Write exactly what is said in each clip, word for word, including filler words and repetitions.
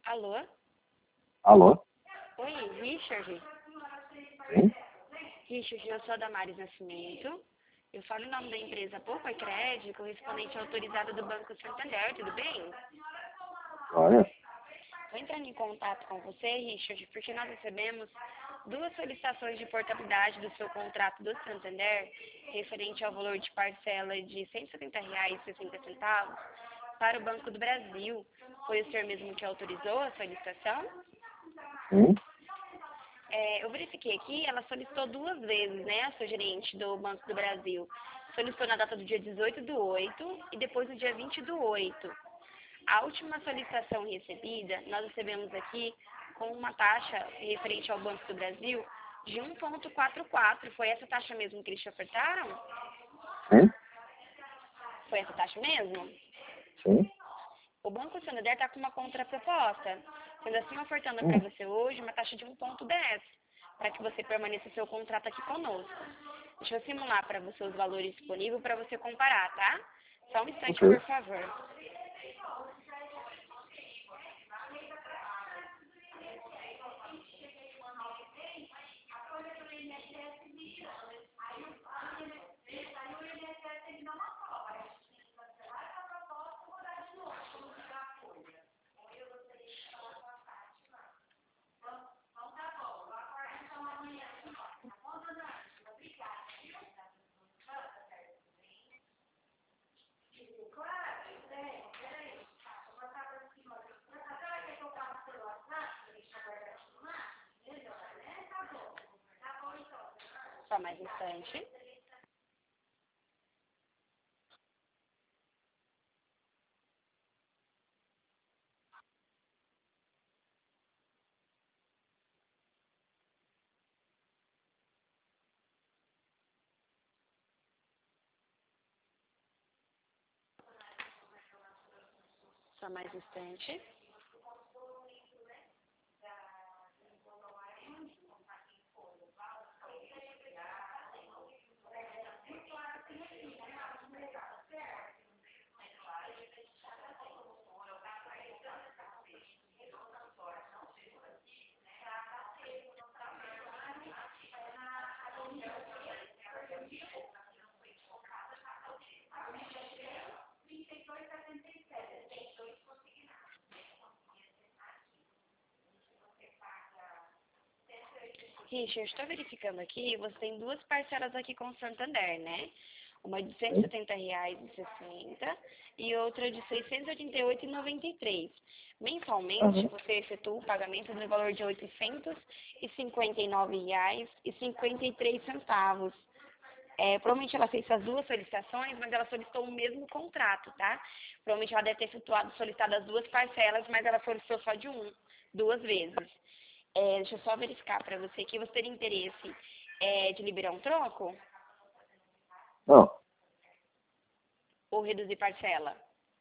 Alô? Alô? Oi, Richard? Sim? Richard, eu sou a Damares Nascimento. Eu falo em nome da empresa Poupa Crédito, correspondente autorizada do Banco Santander, tudo bem? Olha, Estou entrando em contato com você, Richard, porque nós recebemos duas solicitações de portabilidade do seu contrato do Santander, referente ao valor de parcela de cento e setenta reais e sessenta centavos para o Banco do Brasil. Foi o senhor mesmo que autorizou a solicitação? sim, É, eu verifiquei aqui, ela solicitou duas vezes, né, a sua gerente do Banco do Brasil. Solicitou na data do dia dezoito do oito e depois no dia vinte do oito. A última solicitação recebida, nós recebemos aqui com uma taxa referente ao Banco do Brasil de um vírgula quarenta e quatro. Foi essa taxa mesmo que eles te ofertaram? sim, Foi essa taxa mesmo? sim. O Banco Santander está com uma contraproposta, sendo assim ofertando para Hum, você hoje uma taxa de um vírgula dez, para que você permaneça seu contrato aqui conosco. Deixa eu simular para você os valores disponíveis para você comparar, tá? Só um instante, ok. por favor. Só mais um instante. Só mais um instante. Richard, estou verificando aqui, você tem duas parcelas aqui com o Santander, né? Uma de cento e Sim. setenta reais e sessenta e outra de seiscentos e oitenta e oito reais e noventa e três. Mensalmente, Aham. você efetua o pagamento no valor de oitocentos e cinquenta e nove reais e cinquenta e três centavos. É, provavelmente ela fez essas duas solicitações, mas ela solicitou o mesmo contrato, tá? Provavelmente ela deve ter efetuado, solicitado as duas parcelas, mas ela solicitou só de um, duas vezes. É, deixa eu só verificar para você que você teria interesse é, de liberar um troco Não, ou reduzir parcela?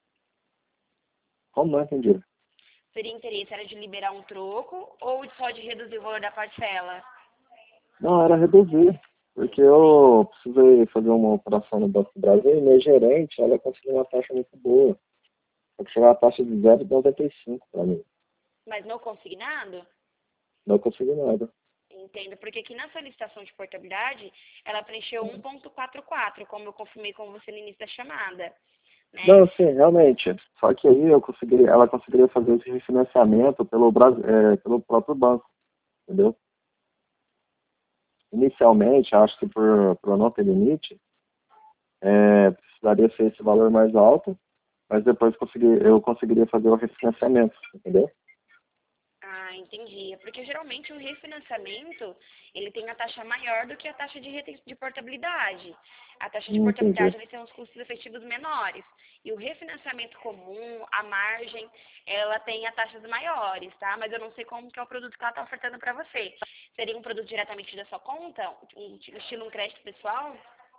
como não entendi? Seria interesse era de liberar um troco ou só de reduzir o valor da parcela? Não, era reduzir. Porque eu precisei fazer uma operação no Banco do Brasil e minha gerente, ela conseguiu uma taxa muito boa. Só que chegou a taxa de zero vírgula noventa e cinco para mim. Mas não consignado? Não consegui nada. Entendo, porque aqui na solicitação de portabilidade, ela preencheu um vírgula quarenta e quatro, como eu confirmei com você no início da chamada, né? Não, sim, realmente. Só que aí eu consegui, ela conseguiria fazer esse refinanciamento pelo, Bras- é, pelo próprio banco, entendeu? Inicialmente, acho que por, por não ter limite, é, precisaria ser esse valor mais alto, mas depois consegui, eu conseguiria fazer o refinanciamento, entendeu? Ah, entendi. É porque geralmente o refinanciamento, ele tem a taxa maior do que a taxa de, reten- de portabilidade. A taxa de Não entendi. portabilidade ele tem uns custos efetivos menores. E o refinanciamento comum, a margem, ela tem a taxas maiores, tá? Mas eu não sei como que é o produto que ela está ofertando para você. Seria um produto diretamente da sua conta? Um, estilo um crédito pessoal?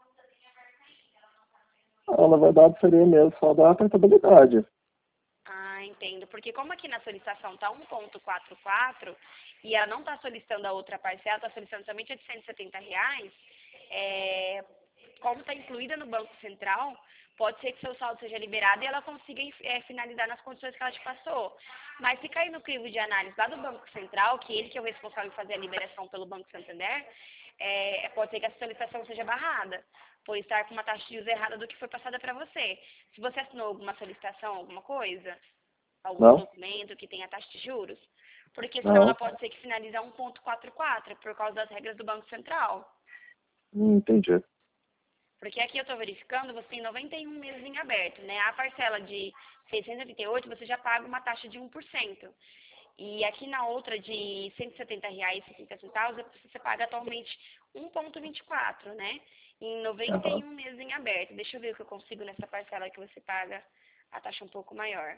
Ah, na verdade, seria mesmo só da portabilidade. Ah, entendo. Porque como aqui na solicitação está um vírgula quarenta e quatro e ela não está solicitando a outra parcela, está solicitando somente a de cento e setenta reais, é, como está incluída no Banco Central, pode ser que seu saldo seja liberado e ela consiga é, finalizar nas condições que ela te passou. Mas se cair no crivo de análise lá do Banco Central, que ele que é o responsável em fazer a liberação pelo Banco Santander, é, pode ser que a solicitação seja barrada, por estar com uma taxa de juros errada do que foi passada para você. Se você assinou alguma solicitação, alguma coisa, algum Não? documento que tenha taxa de juros, porque senão ela Não. pode ser que finalize a um ponto quarenta e quatro por causa das regras do Banco Central. Hum, entendi. Porque aqui eu estou verificando, você tem noventa e um meses em aberto, né? A parcela de seiscentos e oitenta e oito você já paga uma taxa de um por cento. E aqui na outra de cento e setenta reais e sessenta centavos, você paga atualmente um vírgula vinte e quatro, né? Em noventa e Aham. um meses em aberto. Deixa eu ver o que eu consigo nessa parcela que você paga a taxa um pouco maior.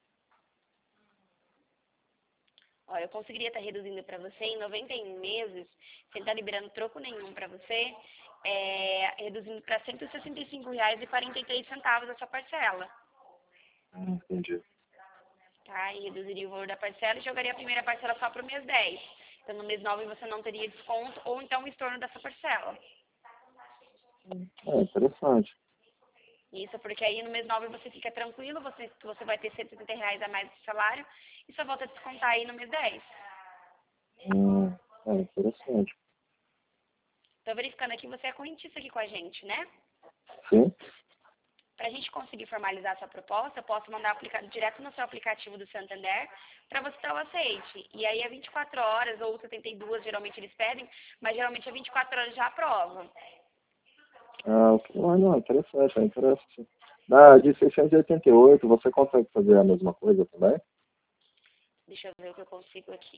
Ó, eu conseguiria estar reduzindo para você em noventa e um meses, sem estar liberando troco nenhum para você, é, reduzindo para cento e sessenta e cinco reais e quarenta e três centavos essa parcela. Hum, entendi. Tá? E reduziria o valor da parcela e jogaria a primeira parcela só para o mês dez. Então, no mês nove você não teria desconto ou então o estorno dessa parcela. É interessante. Isso porque aí no mês nove você fica tranquilo, você, você vai ter cento e setenta reais a mais do salário e só volta a descontar aí no mês dez. Hum, é interessante. Estou verificando aqui, você é correntista aqui com a gente, né? Sim? Para a gente conseguir formalizar essa proposta, eu posso mandar aplicado direto no seu aplicativo do Santander para você dar o aceite. E aí é vinte e quatro horas ou setenta e duas, geralmente eles pedem, mas geralmente é vinte e quatro horas já aprovam. Ah, ok. Ah, não, interessante, é interessante. Na de seiscentos e oitenta e oito, você consegue fazer a mesma coisa também? Deixa eu ver o que eu consigo aqui.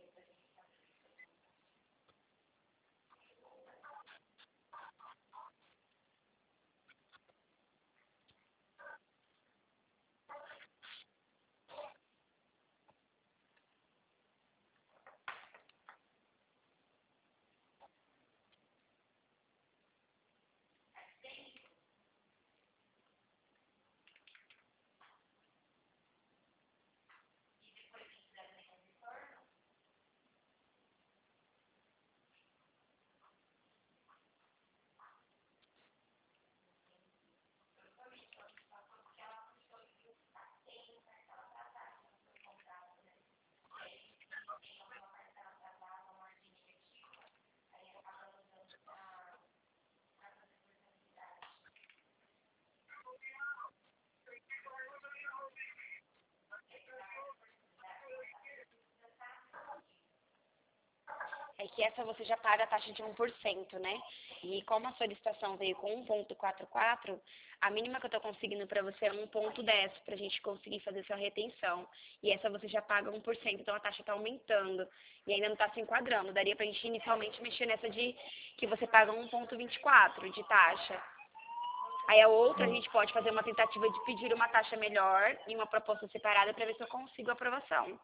É que essa você já paga a taxa de um por cento, né? E como a solicitação veio com um vírgula quarenta e quatro, a mínima que eu estou conseguindo para você é um vírgula dez para a gente conseguir fazer sua retenção. E essa você já paga um por cento, então a taxa está aumentando e ainda não está se enquadrando. Daria para a gente inicialmente mexer nessa de que você paga um vírgula vinte e quatro de taxa. Aí a outra a gente pode fazer uma tentativa de pedir uma taxa melhor e uma proposta separada para ver se eu consigo aprovação.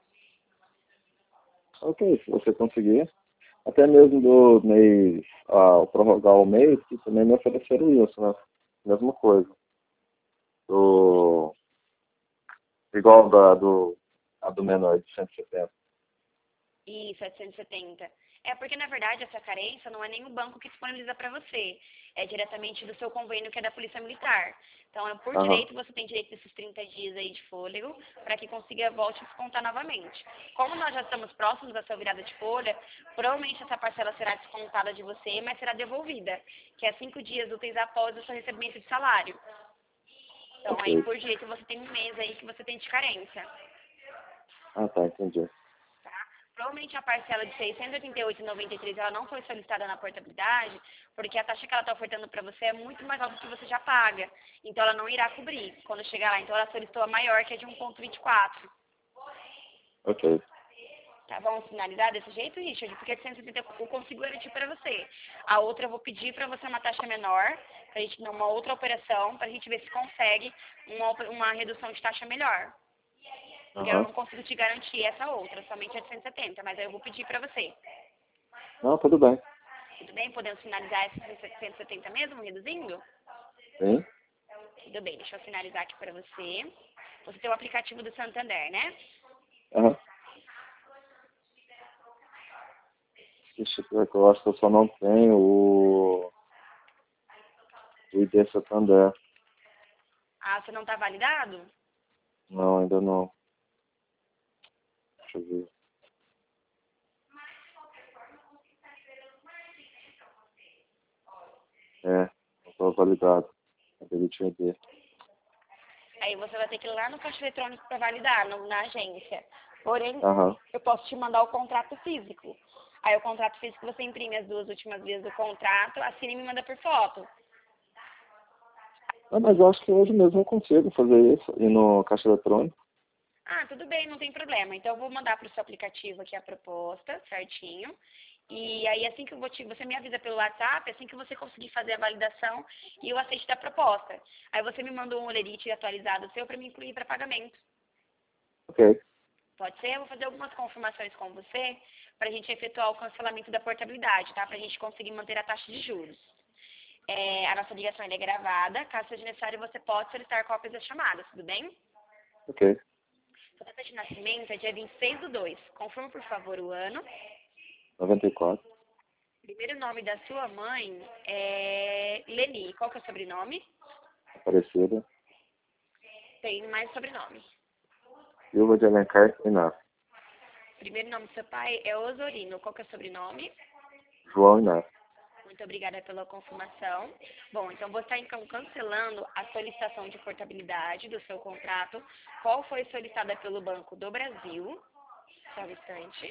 Ok, se você conseguir. Até mesmo do mês, ah, prorrogar o mês, que também me ofereceram isso, né? Mesma coisa. Do, igual da, do, a do menor de cento e setenta. E setecentos e setenta. É porque, na verdade, essa carência não é nem o banco que disponibiliza para você. É diretamente do seu convênio, que é da Polícia Militar. Então, por Aham. direito, você tem direito desses trinta dias aí de fôlego para que consiga volte a descontar novamente. Como nós já estamos próximos da sua virada de folha, provavelmente essa parcela será descontada de você, mas será devolvida, que é cinco dias úteis após o seu recebimento de salário. Então, aí, Ok. por direito, você tem um mês aí que você tem de carência. Ah, tá, entendi. Tá? Provavelmente a parcela de seiscentos e oitenta e oito reais e noventa e três centavos ela não foi solicitada na portabilidade, porque a taxa que ela está ofertando para você é muito mais alta do que você já paga. Então ela não irá cobrir quando chegar lá. Então ela solicitou a maior, que é de um vírgula vinte e quatro. Ok. Tá? Vamos finalizar desse jeito, Richard? Porque de cento e setenta eu consigo garantir para você. A outra eu vou pedir para você uma taxa menor, para a gente dar uma outra operação, para a gente ver se consegue uma, uma redução de taxa melhor. Porque eu Aham. não consigo te garantir essa outra, somente a de cento e setenta, mas aí eu vou pedir para você. Não, tudo bem. Tudo bem? Podemos finalizar essa cento e setenta mesmo, reduzindo? Sim? Tudo bem, deixa eu finalizar aqui para você. Você tem o aplicativo do Santander, né? Aham. Deixa eu ver que eu acho que eu só não tenho o, o I D Santander. Ah, você não tá validado? Não, ainda não. Deixa eu ver. É, não tô validado. Acabei de ver. Aí você vai ter que ir lá no caixa eletrônico para validar, no, na agência. Porém, Aham. eu posso te mandar o contrato físico. Aí o contrato físico você imprime as duas últimas vezes do contrato, assina e me manda por foto. Ah, mas eu acho que hoje mesmo eu consigo fazer isso. Ir no caixa eletrônico. Ah, tudo bem, não tem problema. Então eu vou mandar para o seu aplicativo aqui a proposta, certinho. E aí assim que eu vou te, você me avisa pelo WhatsApp, assim que você conseguir fazer a validação e o aceite da proposta. Aí você me manda um olerite atualizado seu para me incluir para pagamento. Ok. Pode ser? Eu vou fazer algumas confirmações com você para a gente efetuar o cancelamento da portabilidade, tá? Para a gente conseguir manter a taxa de juros. É, a nossa ligação ela é gravada. Caso seja necessário, você pode solicitar cópias das chamadas, tudo bem? Ok. Sua data de nascimento é dia vinte e seis do dois. Confirma, por favor, o ano. noventa e quatro. Primeiro nome da sua mãe é Leni. Qual que é o sobrenome? Aparecida. Tem mais sobrenome. Silva de Alencar Inácio. Primeiro nome do seu pai é Osorino. Qual que é o sobrenome? João Inácio. Muito obrigada pela confirmação. Bom, então vou estar então cancelando a solicitação de portabilidade do seu contrato. Qual foi solicitada pelo Banco do Brasil? Só um instante.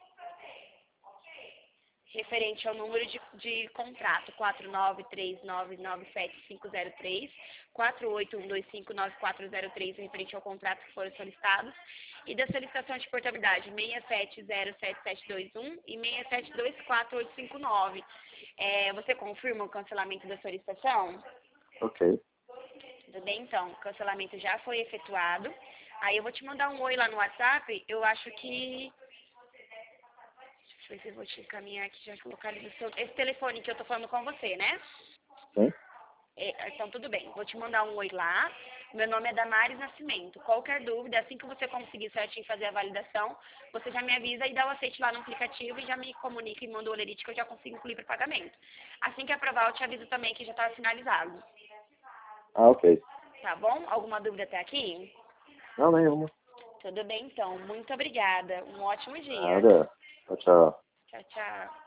Referente ao número de, de contrato quatro nove três nove nove sete cinco zero três, quatro oito um dois cinco nove quatro zero três, referente ao contrato que foram solicitados, e da solicitação de portabilidade seis sete zero sete sete dois um e seis sete dois quatro oito cinco nove. É, você confirma o cancelamento da solicitação? Ok. Tudo bem, então. O cancelamento já foi efetuado. Aí eu vou te mandar um oi lá no WhatsApp. Eu acho que... Deixa eu ver se eu vou te encaminhar aqui, já que eu localizo o seu... Esse telefone que eu tô falando com você, né? Sim? É, então, tudo bem. Vou te mandar um oi lá. Meu nome é Damares Nascimento. Qualquer dúvida, assim que você conseguir certinho fazer a validação, você já me avisa e dá o aceite lá no aplicativo e já me comunica e manda o olerite que eu já consigo incluir para pagamento. Assim que aprovar, eu te aviso também que já está finalizado. Ah, ok. Tá bom? Alguma dúvida até aqui? Não, nenhuma. Tudo bem, então. Muito obrigada. Um ótimo dia. Nada. Tchau, tchau. Tchau, tchau.